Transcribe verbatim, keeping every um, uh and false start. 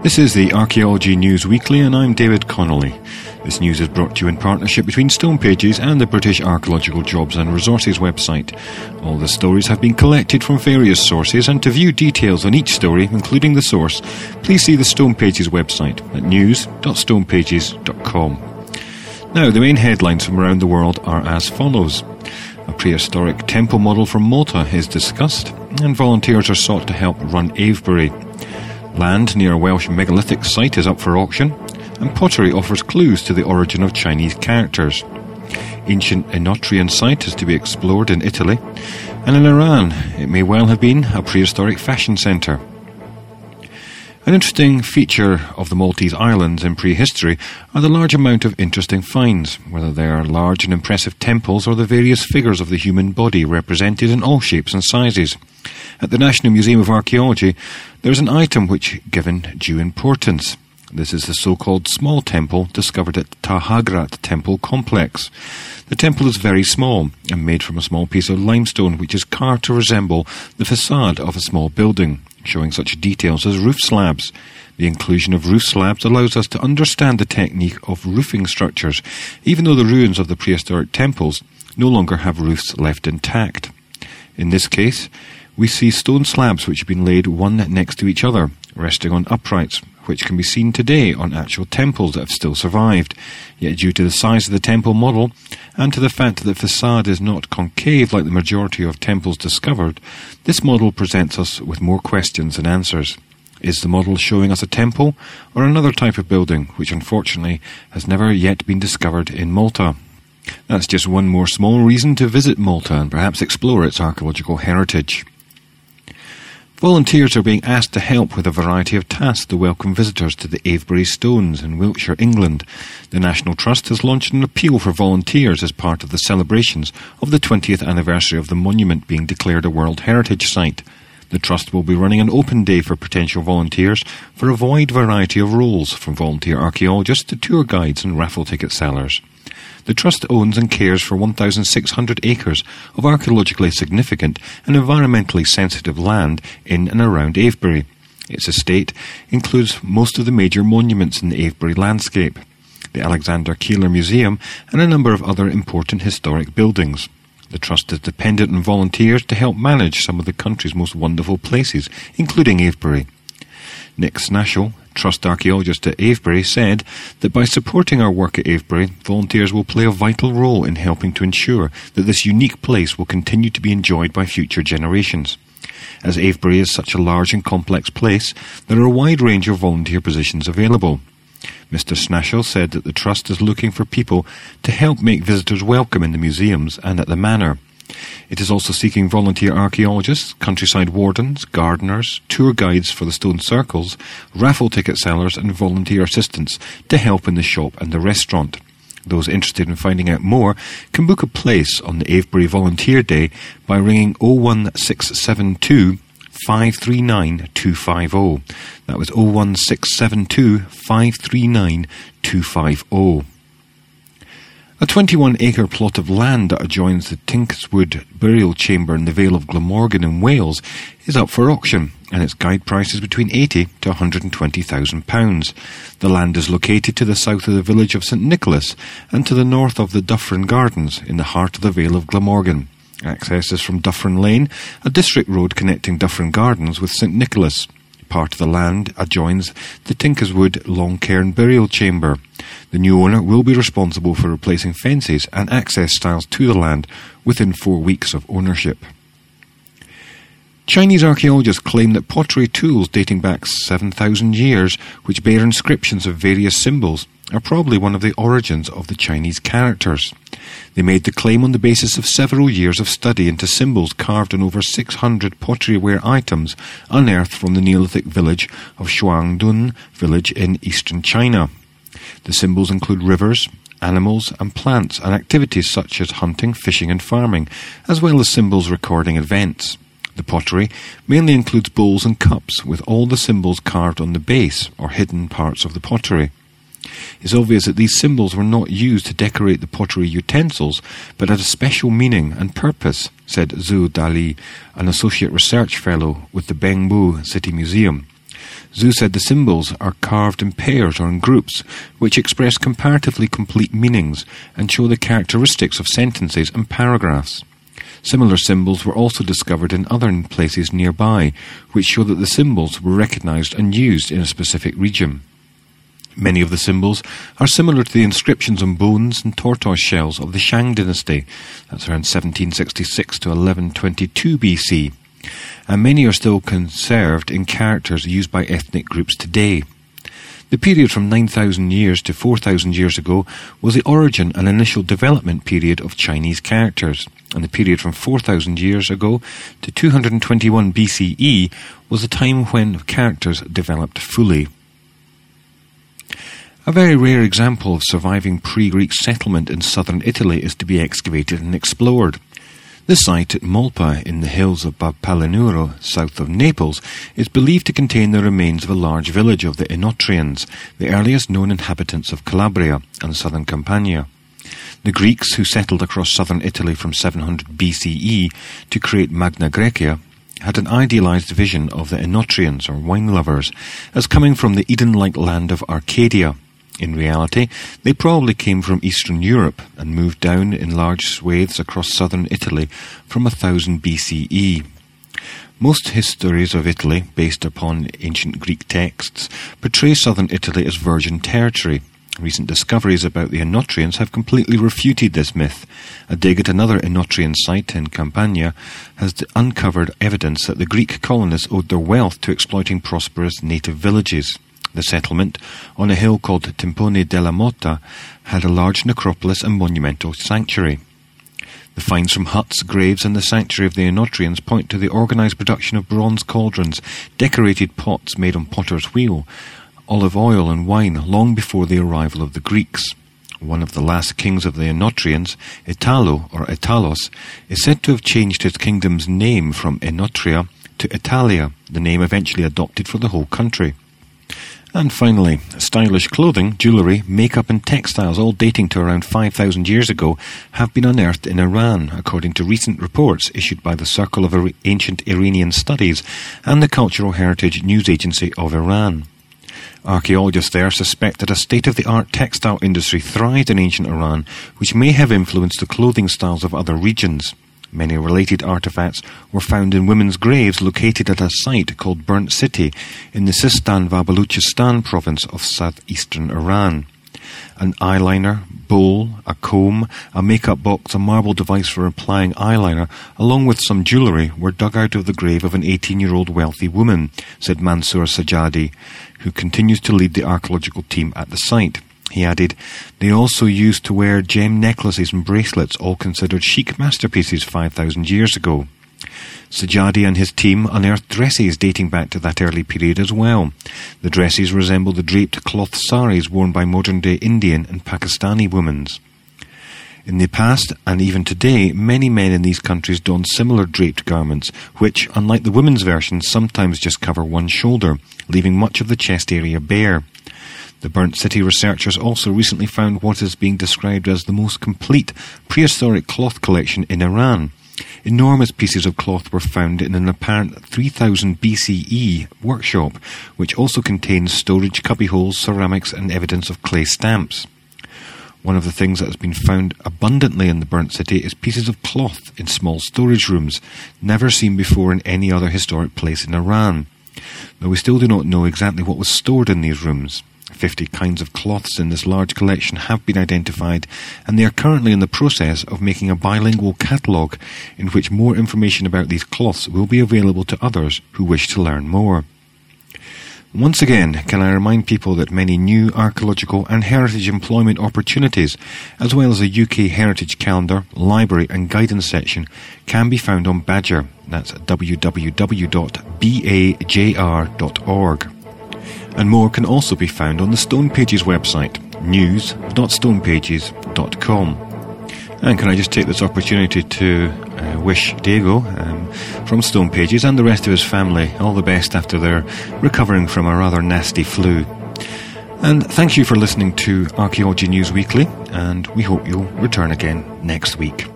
This is the Archaeology News Weekly, and I'm David Connolly. This news is brought to you in partnership between Stone Pages and the British Archaeological Jobs and Resources website. All the stories have been collected from various sources, and to view details on each story, including the source, please see the Stone Pages website at news dot stone pages dot com. Now, the main headlines from around the world are as follows. A prehistoric temple model from Malta is discussed, and volunteers are sought to help run Avebury. Land near a Welsh megalithic site is up for auction, and pottery offers clues to the origin of Chinese characters. Ancient Enotrian site is to be explored in Italy, and in Iran it may well have been a prehistoric fashion centre. An interesting feature of the Maltese Islands in prehistory are the large amount of interesting finds, whether they are large and impressive temples or the various figures of the human body represented in all shapes and sizes. At the National Museum of Archaeology, there is an item which given due importance. This is the so-called small temple discovered at Tahagrat Temple Complex. The temple is very small and made from a small piece of limestone which is carved to resemble the facade of a small building, showing such details as roof slabs. The inclusion of roof slabs allows us to understand the technique of roofing structures, even though the ruins of the prehistoric temples no longer have roofs left intact. In this case, we see stone slabs which have been laid one next to each other, resting on uprights, which can be seen today on actual temples that have still survived. Yet due to the size of the temple model, and to the fact that the facade is not concave like the majority of temples discovered, this model presents us with more questions than answers. Is the model showing us a temple, or another type of building, which unfortunately has never yet been discovered in Malta? That's just one more small reason to visit Malta and perhaps explore its archaeological heritage. Volunteers are being asked to help with a variety of tasks to welcome visitors to the Avebury Stones in Wiltshire, England. The National Trust has launched an appeal for volunteers as part of the celebrations of the twentieth anniversary of the monument being declared a World Heritage Site. The Trust will be running an open day for potential volunteers for a wide variety of roles, from volunteer archaeologists to tour guides and raffle ticket sellers. The Trust owns and cares for one thousand six hundred acres of archaeologically significant and environmentally sensitive land in and around Avebury. Its estate includes most of the major monuments in the Avebury landscape, the Alexander Keeler Museum, and a number of other important historic buildings. The Trust is dependent on volunteers to help manage some of the country's most wonderful places, including Avebury. Nick Snashall, Trust archaeologist at Avebury, said that by supporting our work at Avebury, volunteers will play a vital role in helping to ensure that this unique place will continue to be enjoyed by future generations. As Avebury is such a large and complex place, there are a wide range of volunteer positions available. Mister Snashall said that the Trust is looking for people to help make visitors welcome in the museums and at the manor. It is also seeking volunteer archaeologists, countryside wardens, gardeners, tour guides for the stone circles, raffle ticket sellers and volunteer assistants to help in the shop and the restaurant. Those interested in finding out more can book a place on the Avebury Volunteer Day by ringing oh one six seven two, five three nine, two five oh. That was oh one six seven two, five three nine, two five oh. A twenty-one acre plot of land that adjoins the Tinkswood burial chamber in the Vale of Glamorgan in Wales is up for auction, and its guide price is between eighty to one hundred twenty thousand pounds. The land is located to the south of the village of St Nicholas and to the north of the Dufferin Gardens in the heart of the Vale of Glamorgan. Access is from Dufferin Lane, a district road connecting Dufferin Gardens with St Nicholas. Part of the land adjoins the Tinkerswood Longcairn burial chamber. The new owner will be responsible for replacing fences and access stiles to the land within four weeks of ownership. Chinese archaeologists claim that pottery tools dating back seven thousand years, which bear inscriptions of various symbols, are probably one of the origins of the Chinese characters. They made the claim on the basis of several years of study into symbols carved on over six hundred potteryware items unearthed from the Neolithic village of Shuangdun village in eastern China. The symbols include rivers, animals and plants, and activities such as hunting, fishing and farming, as well as symbols recording events. The pottery mainly includes bowls and cups, with all the symbols carved on the base or hidden parts of the pottery. It's obvious that these symbols were not used to decorate the pottery utensils, but had a special meaning and purpose, said Zhu Dali, an associate research fellow with the Bengbu City Museum. Zhu said the symbols are carved in pairs or in groups, which express comparatively complete meanings and show the characteristics of sentences and paragraphs. Similar symbols were also discovered in other places nearby, which show that the symbols were recognized and used in a specific region. Many of the symbols are similar to the inscriptions on bones and tortoise shells of the Shang dynasty, that's around seventeen sixty-six to eleven twenty-two B C, and many are still conserved in characters used by ethnic groups today. The period from nine thousand years to four thousand years ago was the origin and initial development period of Chinese characters, and the period from four thousand years ago to two hundred twenty-one B C E was the time when characters developed fully. A very rare example of surviving pre-Greek settlement in southern Italy is to be excavated and explored. The site at Molpa in the hills of Palinuro, south of Naples, is believed to contain the remains of a large village of the Enotrians, the earliest known inhabitants of Calabria and southern Campania. The Greeks, who settled across southern Italy from seven hundred B C E to create Magna Graecia, had an idealized vision of the Enotrians, or wine lovers, as coming from the Eden-like land of Arcadia. In reality, they probably came from Eastern Europe and moved down in large swathes across southern Italy from one thousand B C E. Most histories of Italy, based upon ancient Greek texts, portray southern Italy as virgin territory. Recent discoveries about the Enotrians have completely refuted this myth. A dig at another Enotrian site in Campania has uncovered evidence that the Greek colonists owed their wealth to exploiting prosperous native villages. The settlement, on a hill called Timpone della Motta, had a large necropolis and monumental sanctuary. The finds from huts, graves, and the sanctuary of the Enotrians point to the organised production of bronze cauldrons, decorated pots made on potter's wheel, olive oil and wine long before the arrival of the Greeks. One of the last kings of the Enotrians, Italo or Italos, is said to have changed his kingdom's name from Enotria to Italia, the name eventually adopted for the whole country. And finally, stylish clothing, jewellery, makeup and textiles, all dating to around five thousand years ago, have been unearthed in Iran, according to recent reports issued by the Circle of Ancient Iranian Studies and the Cultural Heritage News Agency of Iran. Archaeologists there suspect that a state-of-the-art textile industry thrived in ancient Iran, which may have influenced the clothing styles of other regions. Many related artifacts were found in women's graves located at a site called Burnt City in the Sistan-va-Baluchistan province of southeastern Iran. An eyeliner, bowl, a comb, a makeup box, a marble device for applying eyeliner, along with some jewellery, were dug out of the grave of an eighteen-year-old wealthy woman, said Mansour Sajadi, who continues to lead the archaeological team at the site. He added, they also used to wear gem necklaces and bracelets, all considered chic masterpieces five thousand years ago. Sajadi and his team unearthed dresses dating back to that early period as well. The dresses resemble the draped cloth saris worn by modern-day Indian and Pakistani women. In the past, and even today, many men in these countries don similar draped garments, which, unlike the women's versions, sometimes just cover one shoulder, leaving much of the chest area bare. The Burnt City researchers also recently found what is being described as the most complete prehistoric cloth collection in Iran. Enormous pieces of cloth were found in an apparent three thousand B C E workshop, which also contains storage cubbyholes, ceramics, and evidence of clay stamps. One of the things that has been found abundantly in the Burnt City is pieces of cloth in small storage rooms, never seen before in any other historic place in Iran. Though we still do not know exactly what was stored in these rooms. Fifty kinds of cloths in this large collection have been identified, and they are currently in the process of making a bilingual catalogue in which more information about these cloths will be available to others who wish to learn more. Once again, can I remind people that many new archaeological and heritage employment opportunities, as well as a U K heritage calendar, library and guidance section, can be found on Badger. That's w w w dot bajr dot org. And more can also be found on the Stone Pages website, news dot stone pages dot com. And can I just take this opportunity to uh, wish Diego um, from Stone Pages and the rest of his family all the best after they're recovering from a rather nasty flu. And thank you for listening to Archaeology News Weekly, and we hope you'll return again next week.